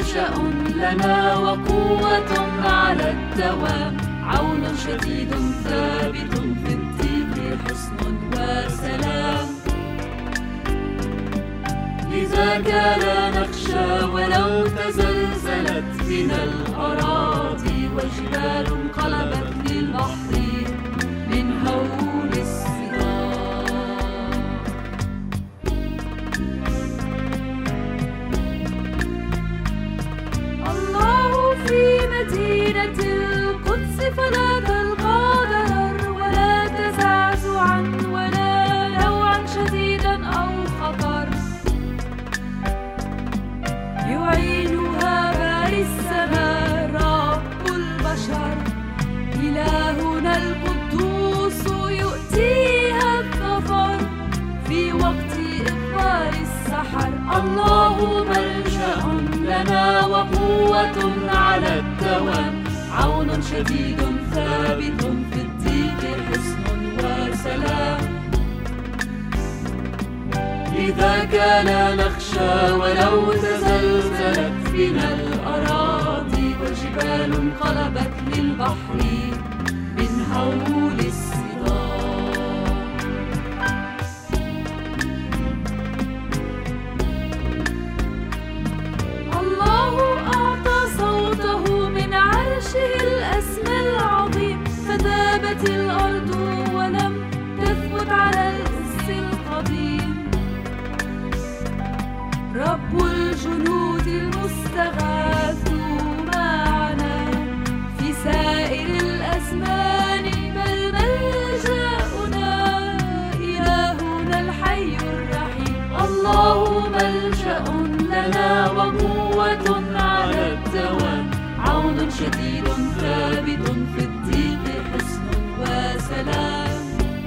ملجأ لنا وقوة على الدوام، عون شديد ثابت في الضيق، حصن وسلام. لذاك لا نخشى ولو تزلزلت بنا الأراضي، وجبال انقلبت للبحر من هول الصدام. الله في مدينة القدس، فلا تلقى ضرر ولا تزعزعا ولا نوعا شديدا أو خطر. يعينها باري السماء رب البشر، إلهنا القدوس يؤتيها الظفر في وقت إقبال السحر. الله ملجأ لنا وقوة على الدوام، عون شديد ثابت في الضيق، حصن وسلام. لذاك لا نخشى ولو تزلزلت بنا الأراضي، وجبال انقلبت للبحر من هول الصدام. الله أعطى صوته من عرشه الأسمى العظيم، فذابت الأرض ولم تثبت على الأس القديم. رب الجنود المستغاث معنا في سائر الأزمان، بل ملجأنا إلهنا الحي الرحيم. الله ملجأ لنا وقوة على الدوام، عون شديد ثابت في الضيق، حصن وسلام.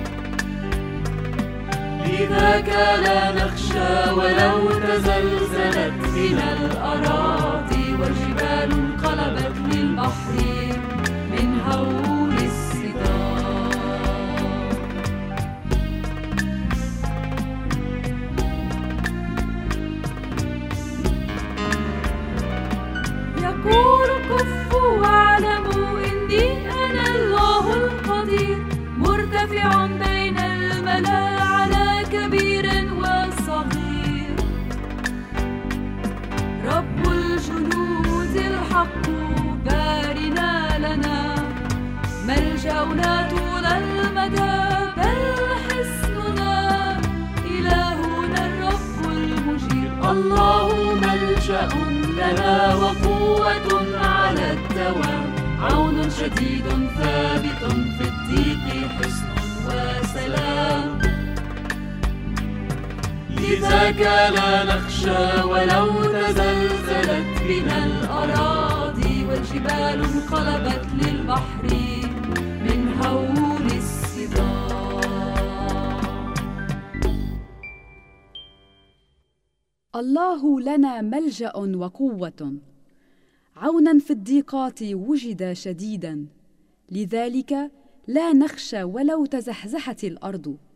لذاك لا نخشى ولو تزلزلت بنا الأراضي، وجبال انقلبت للبحر من هول الصدام. يقول كفوا واعلموا إني أنا الله القدير، مرتفع بين الملا كبير وصغير. رب الجنود الحق بارنا لنا، ملجأنا طول المدى بل حصننا، إلهنا الرب المجير. الله ملجأ لنا وقوة على الدوام، عون شديد ثابت في الضيق، حصن وسلام. لذاك لا نخشى ولو تزلزلت بنا الأراضي، والجبال انقلبت للبحر من هول الصدام. الله لنا ملجأ وقوة، عونا في الضيقات وجد شديدا. لذلك لا نخشى ولو تزحزحت الأرض،